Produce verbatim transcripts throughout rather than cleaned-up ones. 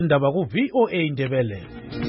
Indaba ku V O A Indebele.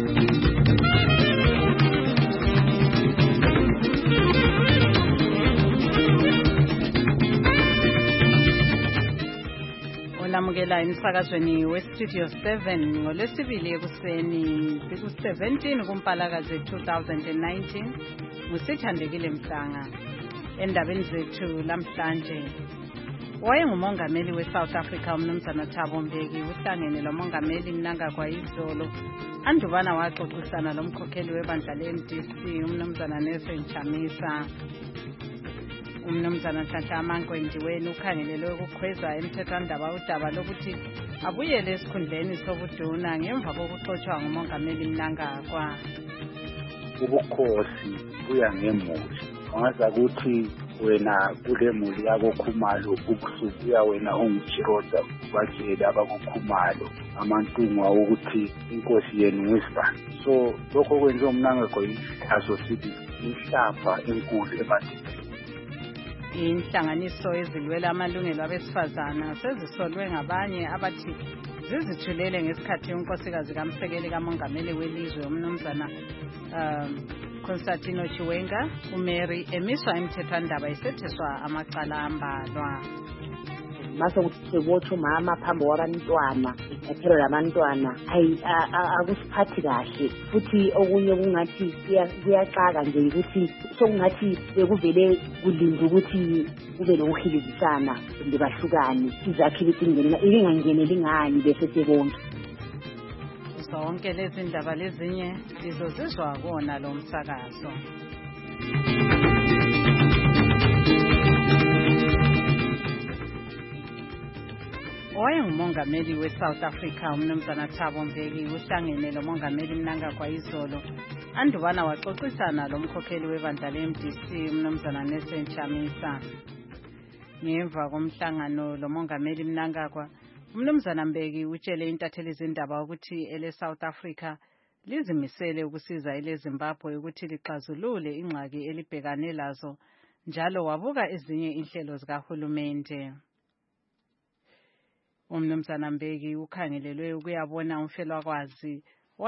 Olamukela emsakazweni westudio seven ngolwesibili ekuseni ku seventeen kuMpalakazi two thousand nineteen ngusithandekile Mhlanga. Endabeni zethu lamhlanje, wayengumongameli we-South Africa umnumzana Thabo Mbeki uhlangene lomongameli Mnangagwa izolo. Andubana waxoxisana lomkhokheli webandla le-M D C umnumzana Nelson Chamisa. Umnumzana Nhlanhla Amangwendiweni ukhangelelwe ukukhweza emthethwandaba udaba lokuthi abuyele esikhundleni sobuduna ngemva kokuxotshwa ngumongameli Mnangagwa. Ubukhosi buya ngemuli, angaza ukuthi wena kule muli yako Khumalo ukusubuya wena ungitshiroda batshela abakukhumalo amantungwa ukuthi inkosi yenu wisibani. So lokho kwenze uMnangagwa aso sithi inhlamba enkulu emadini. Inhlanganiso ezilwela amalungelo abesifazana sezisolwe ngabanye abathi zizithulele ngesikhathi unkosikazi kaMsekeli kamongameli welizwe umnumzana um, Constantino Chiwenga uMary emiswa emthethwandaba isetheswa amacala ambalwa. Mase kuthebotha umama phambi kwabantwana ephelo labantwana akusiphathi kahle futhi okunye kungathi kuyaxaka nje ukuthi sokungathi bekuvele kulinda ukuthi kube nokuhilizisana kumbe bahlukane izakhe betingenela ilingangeneli ngani bese sebonke. Zonke lezi ndaba lezinye lizozizwa kona lo msakazo. Wayengumongameli we-South Africa umnumzana Thabo Mbeki uhlangene lomongameli Mnangagwa izolo. Andubana waxoxisana lomkhokheli webandla le-M D C umnumzana Nelson Chamisa. Ngemva komhlangano lomongameli Mnangagwa, umnumzana Mbeki utshele intatheli izindaba ukuthi ele South Africa lizimisele ukusiza ele Zimbabwe ukuthi lixazulule ingxaki elibhekane lazo, njalo wabuka ezinye inhlelo zikahulumende. Umnumzana Mbeki ukhangelelwe ukuyabona umfelwakazi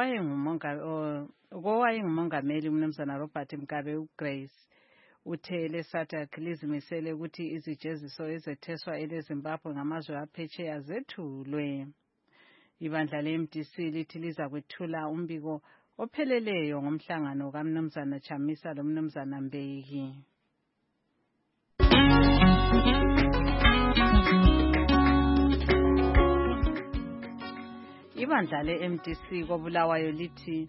wayengumongameli umnumzana Robert Mugabe uGrace. Uthe ele S A D C lizimisele ukuthi izijeziso ezetheswa ele Zimbabwe ngamazwe aphetsheya zethulwe. Ibandla le-M D C lithi liza kwethula umbiko opheleleyo ngomhlangano kaMnumzana Chamisa lomnumzana Mbeki. Ibandla le-M D C koBulawayo lithi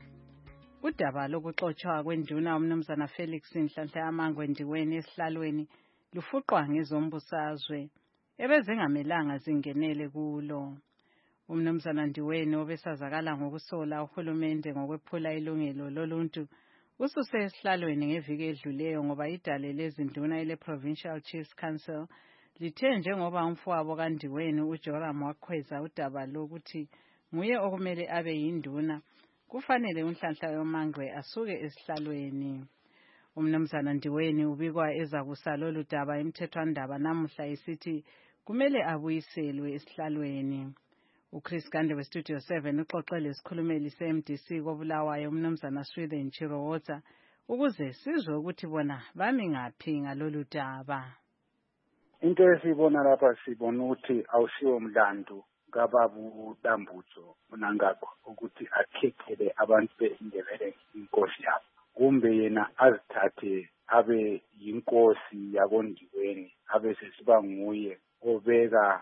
udaba lokuxotshwa kwenduna umnumzana Felix Nhlanhla Amangwendiweni esihlalweni lufuqwa ngezombusazwe ebezingamelanga zingenele kulo. Umnumzana Ndiweni obesazakala ngokusola uhulumende ngokwephula ilungelo loluntu ususe esihlalweni ngeviki edluleyo ngoba idale lezinduna ele Provincial Chiefs Council lithe njengoba umfowabo kaNdiweni uJoram wakhweza udaba lokuthi nguye okumele abe yinduna, kufanele uNhlanhla yoMangwe asuke esihlalweni. Umnumzana Ndiweni ubikwa ezakusa lolu daba emthethwandaba namuhla isithi kumele abuyiselwe esihlalweni. uChris Gande westudio seven uxoxele isikhulumeli se-M D C koBulawayo umnumzana Swithen Chirowotsa ukuze sizwe ukuthi bona bami ngaphi ngalolu daba. Into esibona lapha sibona ukuthi awusiwo umlando kababu Dambudzo Mnangagwa ukuthi akhethele abantu beIndebele inkosi yabo, kumbe yena azithathe abe yinkosi yakoNdiweni abe sesiba nguye obeka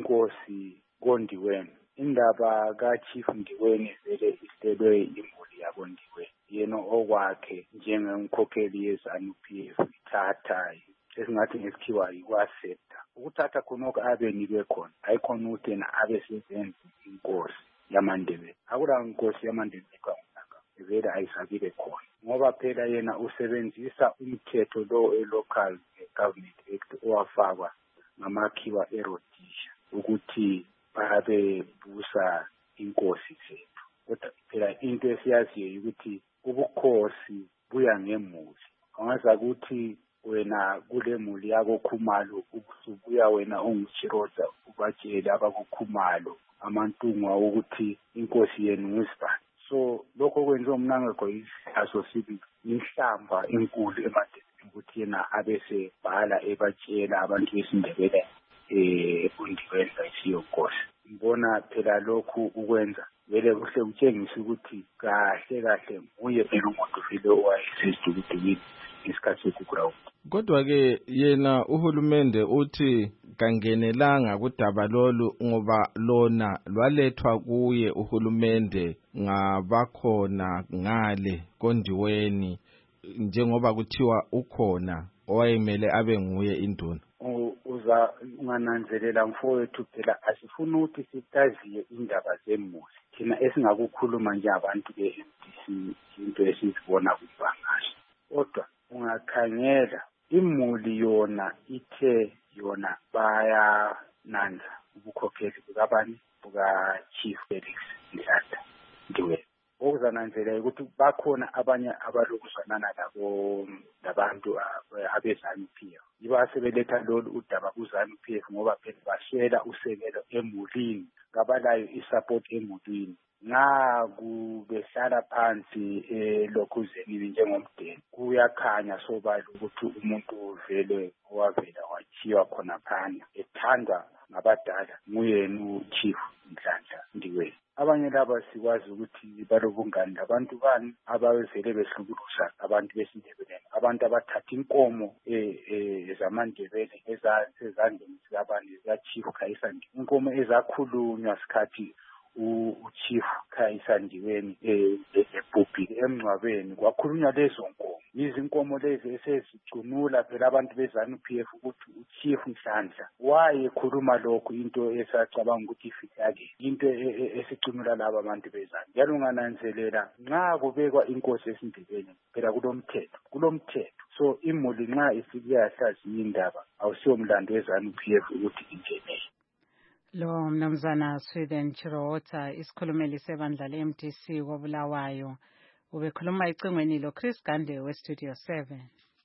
inkosi koNdiweni. Indaba kaChief Ndiweni vele ihlelwe imuli yakoNdiweni, yena okwakhe njengemkhokheli yeZANU P F ithatha esingathi ngesikhiwa yikwasepta ukuthatha khonoko abe nikwe khona, ayikhona ukuthi yena abe sezenza inkosi yamaNdebele. Akula inkosi yamaNdebele kaMnangagwa vele ayisabile khona, ngoba phela yena usebenzisa umthetho lo e-Local Government Act owafakwa ngamakhiwa eRhodesia ukuthi babe busa inkosi zethu. Kodwa phela into esiyaziyo ukuthi ubukhosi buya ngemuli, angaza ukuthi wena kule muli yako Khumalo ukusubuya wena ungitshiroda ubatshela abakukhumalo amantungwa ukuthi inkosi yenu ngusibani. So lokho kwenziwa uMnangagwa isaso sibi inhlamba enkulu emadeni ukuthi yena abese bhala ebatshela abantu besindebele eh efundiweni sayisiyonkosi. Ngibona phela lokhu ukwenza vele kuhle utshengisa ukuthi kahle kahle uye phela umuntu vele owayesizidukudukile isikhathi sokuground. Kodwa ke yena uhulumende uthi kangenelanga kudaba lolu ngoba lona lwalethwa kuye uhulumende ngabakhona ngale kondiweni njengoba kuthiwa ukhona owayemele abe nguye induna. Uza ungananzelela mfowethu phela asifuna ukuthi sitaziye indaba zemuzi thina esingakukhuluma nje abantu be-M D C into esizibona kubangasho. Kodwa ungakhangela imuli yona ithe yona bayananza ubukhokheli bukabani buka-Chief Felix Mhlantla Ndiwe. Okuzananzelela ukuthi bakhona abanye abalokuzwanana labo labantu abezanu P F. Yiba sebeletha lolu udaba kuzanu P F ngoba phela bashela usekelo emulini ngabalayo isupport emulini. Ngakubehlala phansi elokhuzeni njengomdeni kuyakhanya sobala ukuthi umuntu vele owavela wathiwa khona phana ethandwa ngabadala nguyena uChief Mhlantla Ndiwe. Abanye laba sikwazi ukuthi balobungani labantu bani abavele behlukuluza abantu besindebeleni, abantu abathatha inkomo eh zamandebele ezazandeni zikabani zikaChief Khayisa Ndiwe, inkomo ezakhulunywa sikhathi uChief Khayisa Ndiweni ebhubhile emncwabeni kwakhulunywa lezo nkomo. Izinkomo lezi esezicunula phela abantu bezanu P F ukuthi uChief Mhlantla wayekhuluma lokho into esacabanga ukuthi ifihlake into esicunula laba abantu bezanu. Njalo ungananzelela nxa kubekwa inkosi esindebeni phela kulomthetho kulomthetho so imuli nxa isibuya yahlaziya indaba awusiyo mlando wezanu P F ukuthi ingenele. Lo mnumzana Sweden Chirota isikhulumeli sebandla le-M D C koBulawayo ubekhuluma icingweni lo Chris Gande we Studio seven.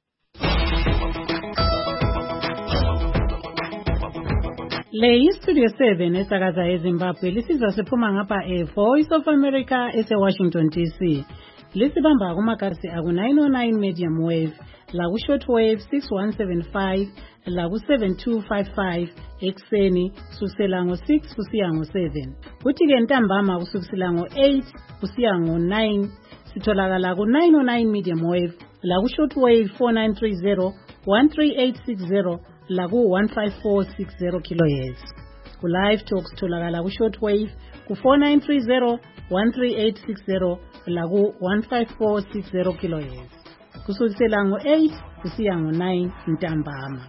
Le iStudio seven esakaza eZimbabwe lisizwa siphuma ngapha eVoice of America ese-Washington D C. Lisibamba kumakarsi aku nine oh nine medium wave, laku shortwave six one seven five, laku seven two five five ekseni kusukela ngo six kusiya ngo seven. Kuthi ke ntambama kusukela ngo eight kusiya ngo nine sitholakala ku nine oh nine medium wave, laku shortwave four nine three zero, one three eight six zero, laku one five four six zero kilohertz. Ku live talks tholakala ku shortwave ku four nine three zero, one three eight six zero, laku one five four six zero kilohertz. Kusukela ngo eight kusiya ngo nine ntambama.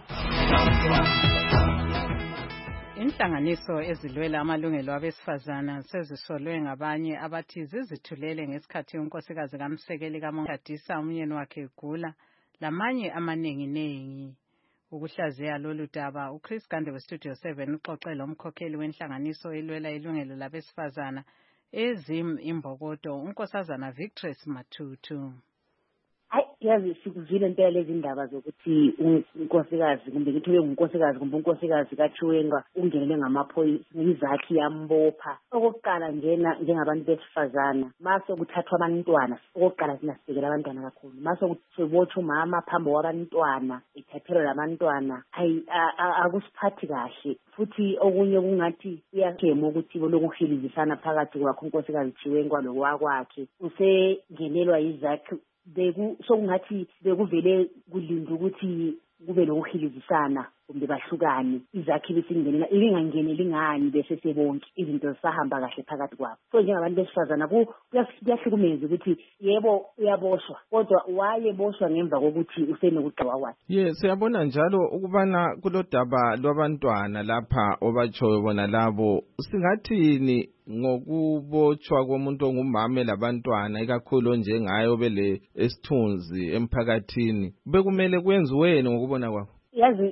Inhlanganiso ezilwela amalungelo abesifazana sezisolwe ngabanye abathi zizithulele ngesikhathi unkosikazi kaMsekeli kaMongadisa umyeni wakhe egula lamanye amaningi nengi. Ukuhlaziya lolu daba uChris Gande we Studio seven uxoxe lomkhokheli wenhlanganiso elwela ilungelo labesifazana ezim imbokodo unkosazana Victress Matutu. Hayi yazi sikuzile impela lezi ndaba zokuthi unkosikazi kumbe ngithuke ngunkosikazi kumbe unkosikazi kaChiwenga ungenele ngamaphoyisa izakhi yambopha. Okokuqala njena njengabantu besifazana mase kuthathwa abantwana okokuqala sinasibekela abantwana kakhulu mase kuthebotha umama phambi kwabantwana ethathelwa labantwana hayi akusiphathi kahle futhi okunye kungathi kuyakema ukuthi lokuhilizisana phakathi kwakho unkosikazi Chiwenga lokwakwakhe usengenelwa izakhi beku sokungathi bekuvele kulinda ukuthi kube lokuhilizisana kumbe bahlukane izakhi besingenela ilingangeneli ngani bese sebonke izinto zisahamba kahle phakathi kwabo. So njengabantu besifazana kuyahlukumeza ukuthi yebo uyaboshwa kodwa wayeboshwa ngemva kokuthi usenokugqiwa kwakhe. Ye siyabona njalo ukubana kulodaba lwabantwana lapha obatshoyo bona labo singathini ngokubotshwa komuntu ongumama labantwana ikakhulu njengayo bele esithunzi emphakathini bekumele kwenziweni ngokubona kwakho? Yazi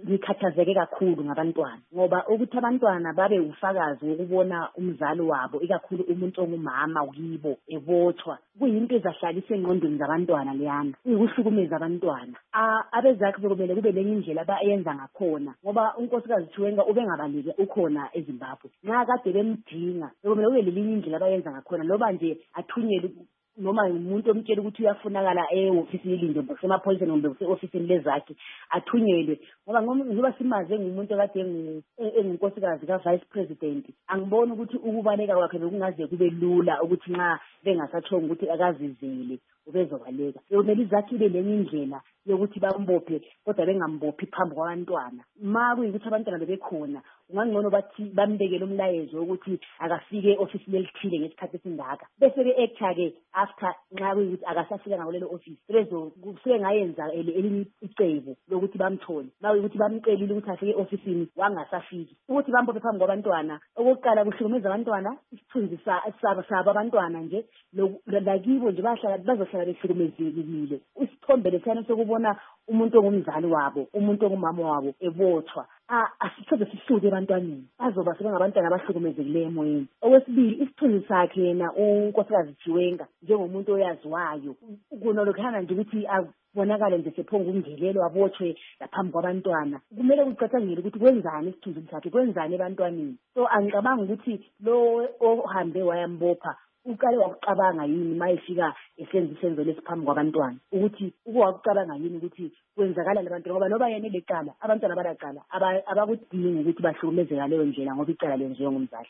ngikhathazeke kakhulu ngabantwana ngoba ukuthi abantwana babe ufakazi wokubona umzali wabo ikakhulu umuntu ongumama ukibo ebotshwa kuyinto ezahlalisa engqondweni zabantwana leyana uyikuhlukumeza abantwana abezakhe bekumele kube lenye indlela abayenza ngakhona ngoba unkosikazi Chiwenga ubengabalike ukhona eZimbabwe nxa kade bemdinga bekumele kube lelinye indlela abayenza ngakhona loba nje athunyelwe noma umuntu omtshela ukuthi uyafunakala e-ofisini elinde semaphoyiseni kumbe use-ofisini lezakhe athunyelwe ngoba ngoba simaze ngumuntu kade engunkosikazi ka-vice president angiboni ukuthi ukubaleka kwakhe bekungaze kube lula ukuthi nxa bengasatshonga ukuthi akazizele ubezobaleka bekumele izakhe ibe lenye indlela yokuthi bambophe kodwa bengambophi phambi kwabantwana ma kuyikuthi abantwana bebekhona ungangcono bathi bambekele umlayezo ukuthi akafike e-ofisini elithile ngesikhathi esingaka bese ke-actor-ke after nxa kuyikuthi akasafika ngakulelo office bezokusuke ngayenza elinye icebo lokuthi bamthole ma kuyikuthi bamcelile ukuthi afike e-ofisini wangasafiki ukuthi bambophe phambi kwabantwana okokuqala kuhlukumeza abantwana isithunzi sabo sabo abantwana nje lakibo nje bahlala bazohlala behlukumezekile isithombe lesiyana sokubona umuntu ongumzali wabo umuntu ongumama wabo ebotshwa asithobe sihluke ebantwaneni bazoba sebengabantwana abahlukumezekileyo emoyeni okwesibili isithunzi sakhe yena unkosikazi Chiwenga njengomuntu oyaziwayo kunolokhana nje ukuthi abonakale nje sephonga umngelelo abotshwe laphambi kwabantwana kumele kucatshangele ukuthi kwenzani isithunzi sakhe kwenzani ebantwaneni so angicabanga ukuthi lo ohambe wayambopha uqale wakucabanga yini mayifika esenza isenzo lesiphambi kwabantwana ukuthi uke wakucabanga yini ukuthi kwenzakala labantu ngoba noba yena lecala abantwana balaqala abakudingi ukuthi bahlukumezeka leyo ndlela ngoba icala lenziwe ngumzali.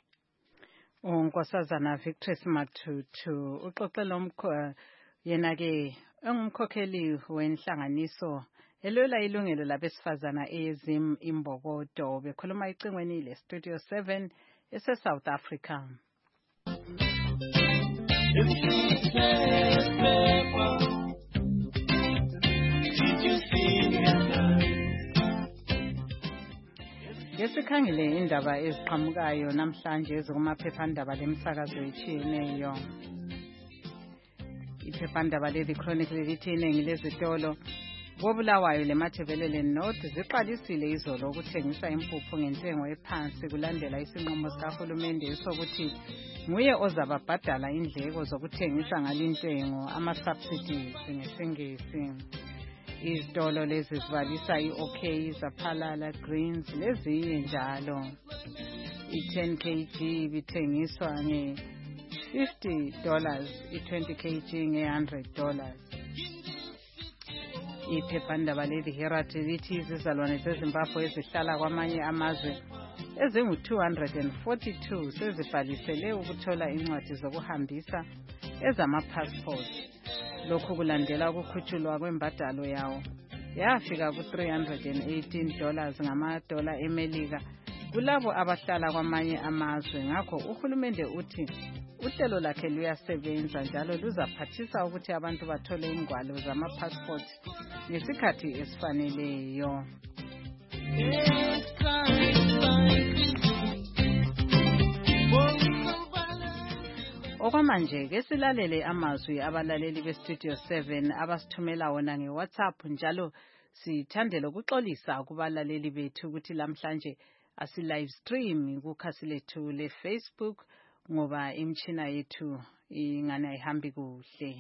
Unkosazana Victory Matutu uxoxela umkho yena ke engumkhokheli wenhlanganiso elwela ilungelo labesifazana eZim Imbokodo bekhuluma icingweni le Studio seven ese South Africa. Ngesikhangele indaba eziqhamukayo namhlanje ezikumaphephandaba lemsakazo etshiyeneyo. Iphephandaba le Chronicle lithi iningi lezitolo koBulawayo leMathebelele North ziqalisile izolo ukuthengisa impuphu ngentengo ephansi kulandela isinqumo sikahulumende sokuthi nguye ozababhadala indleko zokuthengisa ngalintengo ama-subsidies ngesingisi. Izitolo lezi zibalisa i-OK, Zaphalala, Greens lezinye njalo. I-ten kilograms bithengiswa nge-fifty dollars, i-twenty kilograms nge-one hundred dollars. Iphephandaba leli Herald lithi izizalwane zeZimbabwe ezihlala kwamanye amazwe ezingu two hundred forty-two sezibhalisele ukuthola incwadi zokuhambisa ezama-passport. Lokhu kulandela ukukhutshulwa kwembadalo yawo yafika ku three hundred eighteen dollars ngamadola eMelika kulabo abahlala kwamanye amazwe. Ngakho uhulumende uthi uhlelo lakhe luyasebenza njalo luzaphathisa ukuthi abantu bathole ingwalo zama-passport ngesikhathi esifaneleyo. Okwamanje ke silalele amazwi abalaleli beStudio seven abasithumela wona ngeWhatsApp njalo sithandela ukuxolisa kubalaleli bethu ukuthi lamhlanje asi live stream kukhasi lethu leFacebook ngoba imchina yethu ingane ayihambi kuhle.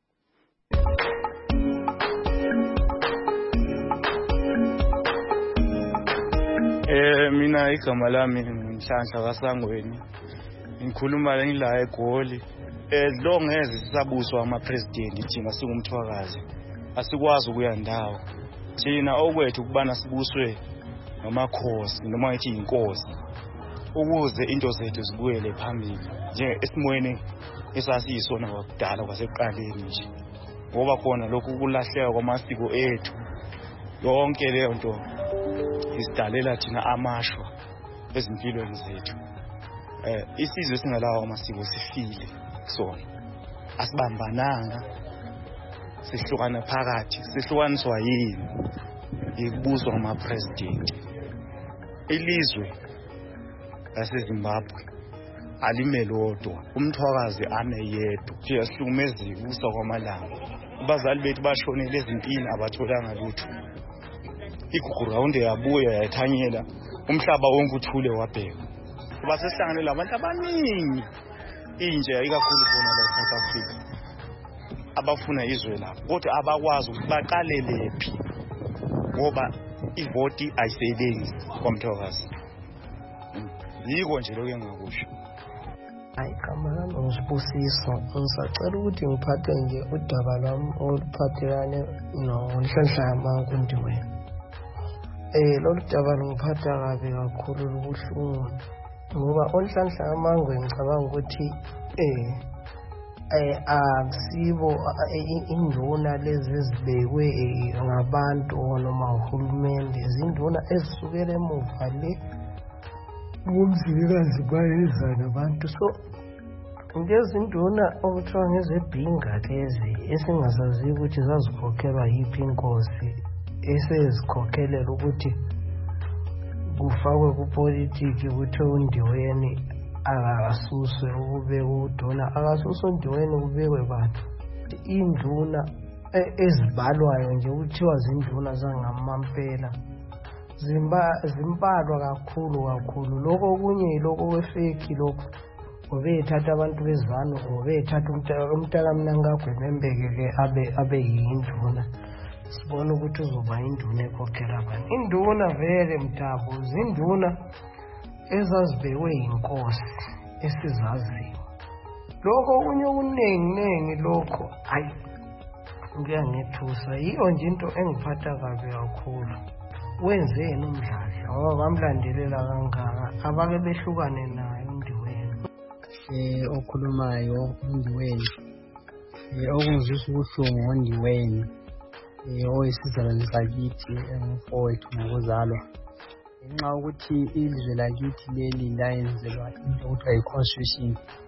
Eh mina igama lami Nhlanhla kaSangweni ngikhuluma la ngila eGoli. Eh lo ngeze sisabuswa ama president thina singumthwakazi asikwazi ukuya ndawo thina okwethu kubana sibuswe ngamakhosi noma ethi inkosi ukuze into zethu zibuyele phambili nje esimoyeni esasiyisona kwakudala kwasekuqaleni nje ngoba khona lokhu kulahleka kwamasiko ethu yonke leyo nto isidalela thina amashwa ezimpilweni zethu. Eh isizwe singalawo amasiko sifile kusona asibambananga sihlukana phakathi sihlukaniswa yini ikubuzwa ngama president. Ilizwe laseZimbabwe alimelodwa umthwakazi ame yedwa nje sihlukumezeke ukusa kwamalanga abazali bethu bashonele ezimpini abatholanga lutho igugurawundi yabuya yathanyela umhlaba wonke uthule wabheka. Kuba sesihlangane labantu abaningi intsha ikakhulu bona la South Africa abafuna izwe lapho kodwa abakwazi ukuthi baqalele phi ngoba ivoti ayisebenzi kwaMthokazi. Yiko nje lokho engakusho. Hayi kamana ngisibusiso ngisacela ukuthi ngiphathe nje udaba lwami oluphathelane noNhlanhla yaMankundiwe. Eh lo daba lungiphatha kabi kakhulu lobuhlungu ngoba uNhlanhla yaMangwe ngicabanga ukuthi eh eh akusibo induna lezi ezibekwe ngabantu noma uhulumende izinduna ezisukela emuva le umzilikazi bayezana abantu so ngezinduna okuthiwa ngezebhinga lezi esingasazi ukuthi zazikhokhelwa yiphi inkosi esezikhokelela ukuthi kufakwe kupolitiki ukuthi uNdiweni akasuswe ukubeka udona akasuswe uNdiweni kubekwe bantu induna ezibalwayo nje kuthiwa zinduna zangamampela zimba zimbalwa kakhulu kakhulu lokho okunye lokho kwefeki lokho obethatha abantu bezivano obethatha umntaka Mnangagwa Bembeke abe abe yinduna sibona ukuthi uzoba induna ekhokhela abantu induna vele Mthabo zinduna ezazibekwe inkosi esizaziyo lokho okunye okuningi ningi lokho ayi ngiyangethusa yiyo nje into engiphatha kabi kakhulu. Wenzeni umdlalo ngoba bamlandelela kangaka abake behlukane naye uNdiweni eh okhulumayo uNdiweni eh okungizwisa ubuhlungu ngoNdiweni eh oyisizalwane sakithi emfowethu ngokuzalwa ngenxa ukuthi ilizwe lakithi leli layenzelwa into okuthiwa yi-constitution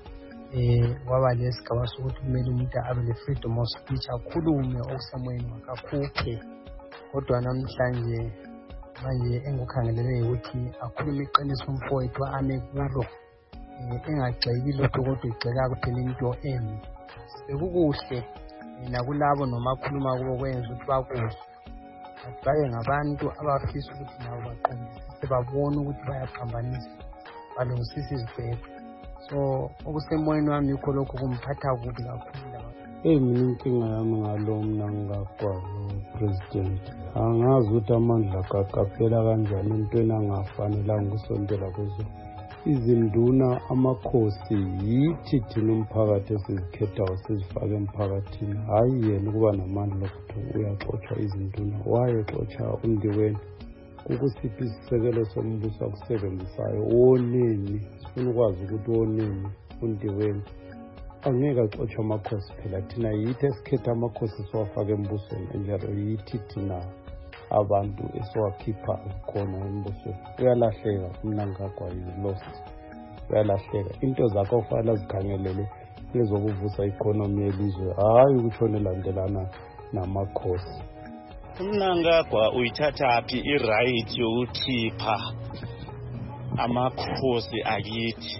eh kwaba lesigaba sokuthi kumele umuntu abe le freedom of speech akhulume okusemoyeni wakhe akhuphe kodwa namhlanje manje engukhangelele ukuthi akhulume iqiniso umfowethu ame kulo engagxeki lokho kodwa igxeka kuphela into embi bekukuhle nakulabo noma akhuluma kubo kwenza ukuthi bakuzwe baye ngabantu abafisa ukuthi nabo baqondisise babone ukuthi bayaphambanisa balungisise izibheko so okusemoyeni wami yikho lokho kumphatha kubi kakhulu. Eh mina inkinga yami ngalo Mnangagwa president angazi ukuthi amandla kaqaphela kanjani entweni angafanelanga ukusondela kuzo izinduna amakhosi yithi thina umphakathi esizikhethayo sizifaka emphakathini hayi yena ukuba namandla ukuthi uyaxotsha izinduna wayexotsha uNdiweni ukusiphi isisekelo sombuso akusebenzisayo wonini sifuna ukwazi ukuthi wonini uNdiweni angeke axotshe amakhosi phela thina yithi esikhetha amakhosi siwafaka embusweni enjalo yithi thina abantu esiwakhipha khona embusweni uyalahleka uMnangagwa lost uyalahleka into zakho kufanele zikhangelele ezokuvusa economy yelizwe hayi ukutshona elandelana namakhosi. uMnangagwa uyithatha phi i-right yokukhipha amakhosi akithi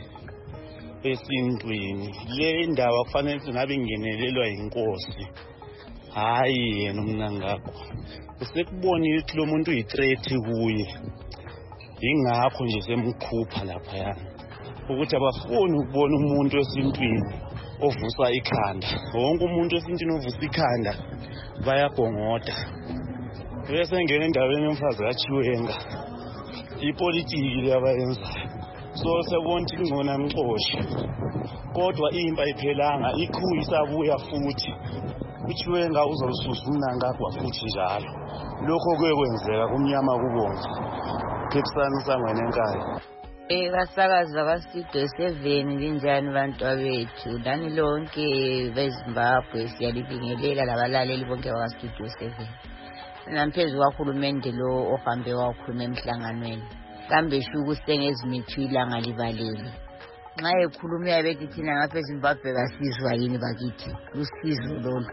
esintwini le ndawo kufanele singabe ingenelelwa inkosi hayi yena uMnangagwa usekubonile ukuthi lo muntu uyi-threat kuye ingakho nje semkhupha lapha yana ukuthi abafuni ukubona umuntu esintwini ovusa ikhanda wonke umuntu esintwini ovusa ikhanda bayabhongoda bese ngene endaweni yomfazi kaChiwenga ipolitiki leyabayenzayo so sebona ukuthi ngona mxoshi kodwa impa iphelanga ikhu isabuya futhi uChiwenga uzosusa uMnangagwa futhi njalo lokho kuyekwenzeka kumnyama kubonga Phekisani Sangweni enkaya. Eh basakaza basido seven linjani bantwabethu lani lonke beZimbabwe siyalibingelela labalaleli bonke bakastudio seven namphezulu kwakhulumende lo ohambe wakhuluma emhlanganweni kambe shuku sengezimithila ngalibaleli nxa ekhuluma yabethi thina ngapha eZimbabwe basizwa yini bakithi usizo lolu.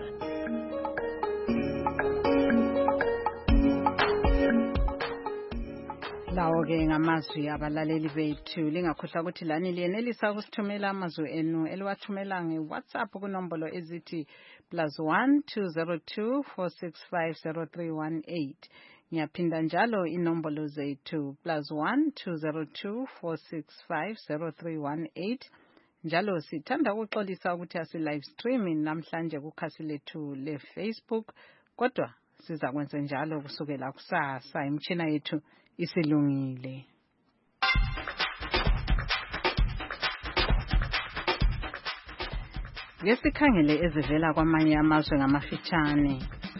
Lawo-ke ngamazwi abalaleli bethu lingakhohlwa ukuthi lani liyenelisa ukusithumela amazwi enu eliwathumela nge-WhatsApp kunombolo ezithi plus one two zero two four six five zero three one eight Ngiyaphinda njalo inombolo zethu plus one two zero two four six five zero three one eight. Njalo sithanda ukuxolisa ukuthi asi live streaming namhlanje kukhasi lethu le Facebook, kodwa siza kwenza njalo kusukela kusasa. Imtshina yethu isilungile. Ngesikhangele ezivela kwamanye amazwe ngamafitshane.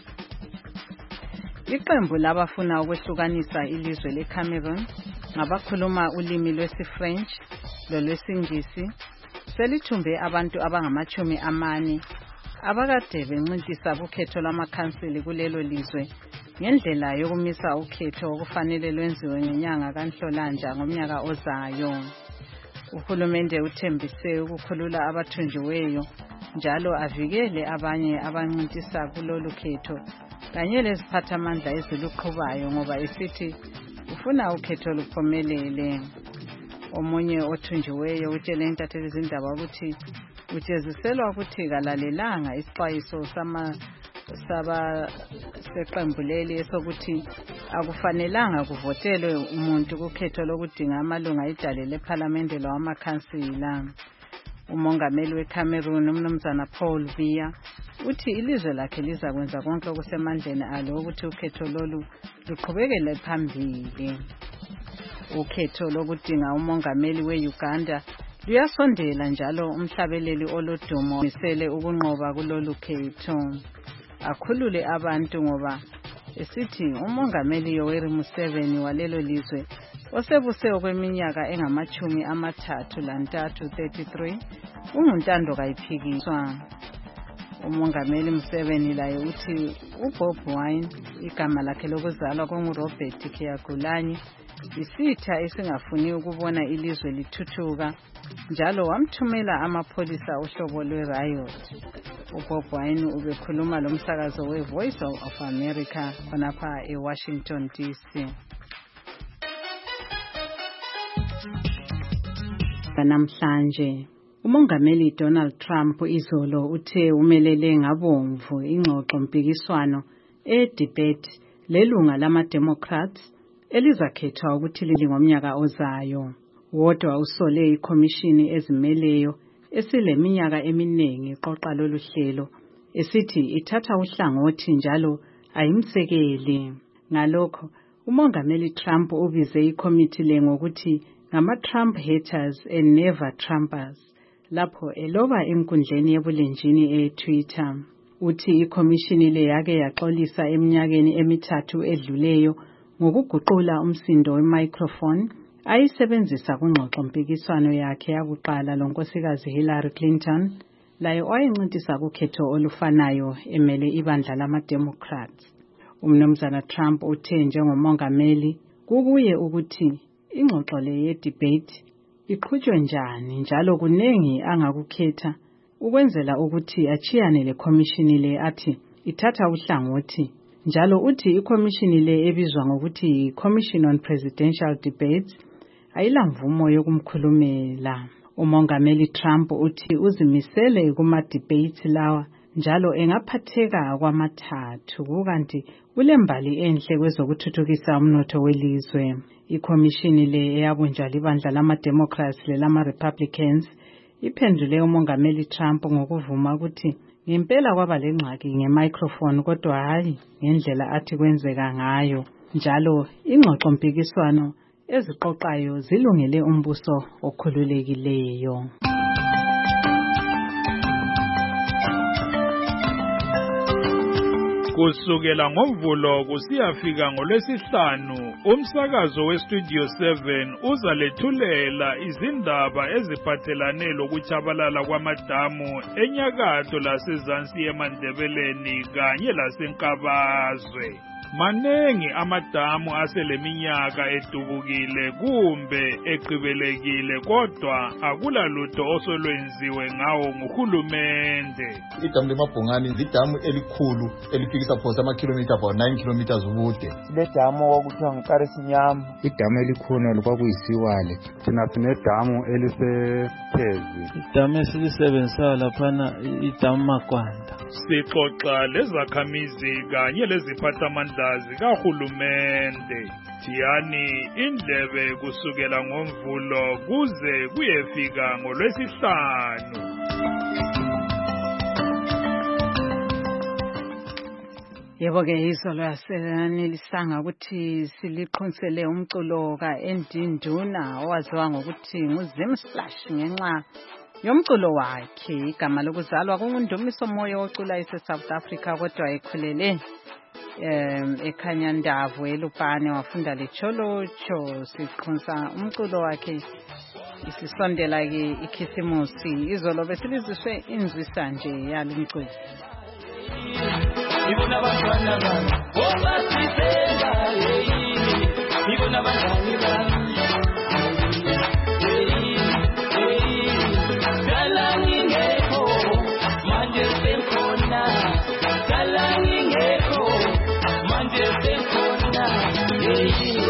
Iqembu labafuna ukwehlukanisa ilizwe leCameroon ngabakhuluma ulimi lwesiFrench lolwesingisi selithumbe abantu abangamachumi amane abakade bencintisa ukhetho lwamakhansili kulelo lizwe ngendlela yokumisa ukhetho okufanele lwenziwe ngenyanga kaNhlolanja ngomnyaka ozayo. Uhulumende uthembise ukukhulula abathunjiweyo njalo avikele abanye abancintisa kulolu khetho kanye leziphathamandla eziluqhubayo ngoba esithi ufuna ukhetho luphumelele. Omunye othunjiweyo utshele intatheli zindaba ukuthi ujeziselwa ukuthi kalalelanga isixwayiso sama saba seqembu leli esokuthi akufanelanga kuvotelwe umuntu kukhetho lokudinga amalunga idale leParliament lawamakhansila. Umongameli weCameroon umnumzana Paul Biya uthi ilizwe lakhe liza kwenza konke okusemandleni alo ukuthi ukhetho lolu luqhubekele phambili. Ukhetho lokudinga umongameli weUganda luyasondela njalo umhlabeleli olodumo misele ukunqoba kulolu khetho. Akhulule abantu ngoba esithi umongameli Yoweri Museveni walelo lizwe osebuse okweminyaka engamachumi amathathu lantathu thirty-three unguntando kayiphikiswa. Umongameli Museveni laye uthi uBob Wine igama lakhe lokuzalwa kunguRobert Kyagulanyi isitha esingafuni ukubona ilizwe lithuthuka njalo wamthumela amapholisa ohlobo lwe-riot. uBob Wine ubekhuluma lomsakazo we-Voice of America khonapha eWashington D C. Namhlanje umongameli Donald Trump izolo uthe umelele ngabomvu ingxoxo mpikiswano e-debate lelunga lama-Democrats elizakhethwa ukuthi lili ngomnyaka ozayo. Wodwa usole ikhomishini ezimeleyo esileminyaka eminingi iqoqa lolu hlelo esithi ithatha uhlangothi njalo ayimsekeli. Ngalokho umongameli Trump ubize ikomiti le ngokuthi ngama-Trump haters and never Trumpers lapho eloba enkundleni yebulenjini e-Twitter. Uthi ikhomishini le yake yaxolisa eminyakeni emithathu edluleyo ngokuguqula umsindo we-microphone ayisebenzisa kungxoxo mpikiswano yakhe yakuqala lonkosikazi Hillary Clinton laye owayencintisa kukhetho olufanayo emele ibandla lama-Democrats. Umnumzana Trump uthe njengomongameli kukuye ukuthi ingxoxo le ye-debate iqhutshwe njani njalo kunengi angakukhetha ukwenzela ukuthi achiyane le khomishini le athi ithatha uhlangothi. Njalo uthi ikhomishini le ebizwa ngokuthi Commission on Presidential Debates ayilamvumo yokumkhulumela. Umongameli Trump uthi uzimisele kuma-debates lawa njalo engaphatheka kwamathathu kukanti ulembali enhle kwezokuthuthukisa umnotho welizwe. Ikhomishini le eyabunjwa libandla lama-Democrats lelama-Republicans iphendule umongameli Trump ngokuvuma ukuthi ngempela kwaba lengxaki nge-microphone kodwa hayi ngendlela athi kwenzeka ngayo. Njalo ingxoxo mpikiswano eziqoqayo zilungele umbuso okhululekileyo. Kusukela ngoMvulo kusiyafika ngoLwesihlanu umsakazo weStudio seven uzalethulela izindaba eziphathelane lokuchabalala kwamadamu enyakatho lasezansi eMandebeleni kanye laseNkabazwe. Manengi amadamu aseleminyaka edubukile kumbe eqhibelekile kodwa akula lutho osolwenziwe ngawo nguhulumende. Idamu leMabhongani lidamu elikhulu elifikisa phosa amakhilomitha about nine kilometers ubude. Le damu okuthiwa nguKarisinyama. Idamu elikhulu lokwakuyisiwale. Thina sinedamu elisePhezi. Idamu esilisebenzisayo laphana idamu Magwanda. Sixoxa lezakhamizi kanye leziphathamandla zikahulumende. Thiyani indlebe kusukela ngoMvulo kuze kuyefika ngoLwesihlanu. Yebo ke izolo yasenelisanga ukuthi siliqhunisele umculo kaEndinduna owaziwa ngokuthi nguZim Slash ngenxa yomculo wakhe. Igama lokuzalwa kunguNdumiso Moyo ocula ise-South Africa kodwa ekhulele um eKhanyandavu eLupane wafunda leCholocho. Siqhunsa umculo wakhe isisondela ke ikhisimusi. Izolo besiliziswe inzwisa nje yalumculo. Ibona abantwana bami obathithela yeyini ibona abantwana bami yeyini yeyini dala ngingekho manje senkhona dala ngingekho manje senkhona yeyini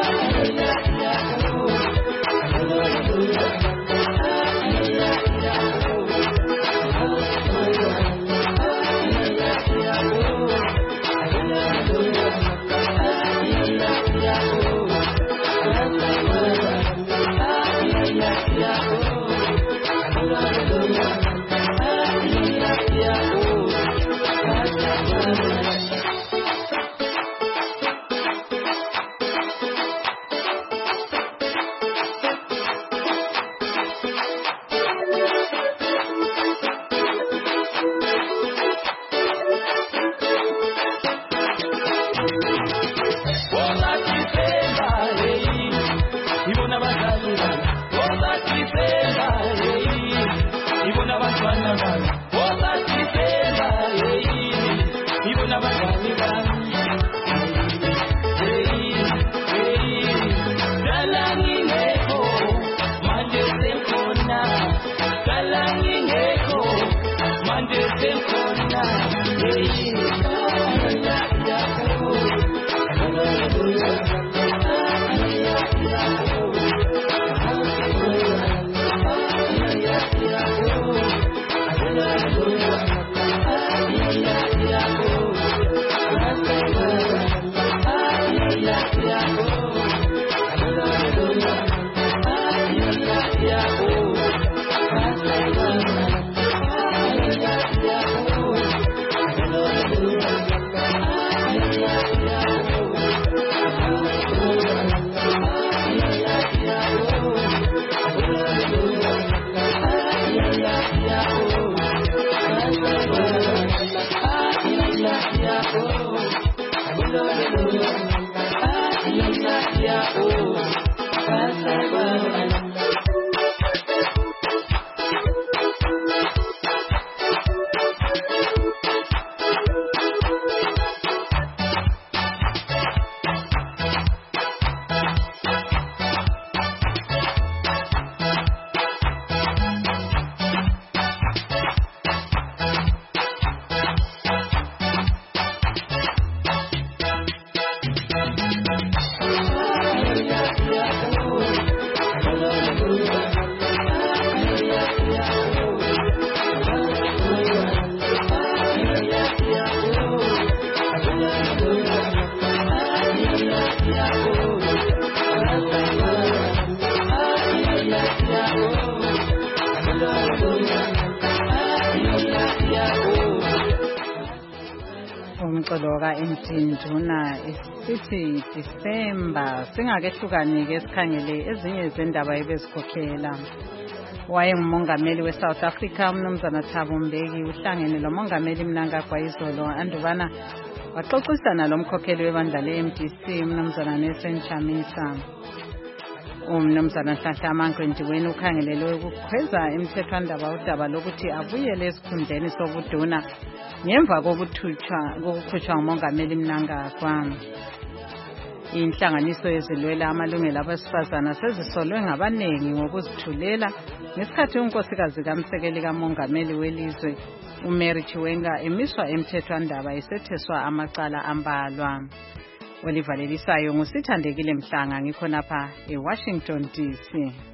umculo kaEndinduna isithi December. Singakehlukani ke sikhangele ezinye zendaba ebezikhokhela. Wayengumongameli weSouth Africa uMnumzana Thabo Mbeki uhlangene lomongameli Mnangagwa izolo andubana waxoxisana lomkhokheli webandla le-M D C uMnumzana Nelson Chamisa. Umnumzana Nhlanhla Amangwendiweni ukhangelelwe ukukhweza emthethwandaba udaba lokuthi abuyele esikhundleni sobuduna ngemva kokuthutshwa kokukhutshwa ngumongameli Mnangagwa. Inhlanganiso ezilwela amalungelo abesifazana sezisolwe ngabanengi ngokuzithulela ngesikhathi unkosikazi kaMsekeli kamongameli welizwe uMary Chiwenga emiswa emthethwandaba esetheswa amacala ambalwa. Olivalelisayo ngusithandekile Mhlanga ngikhonapha eWashington D C.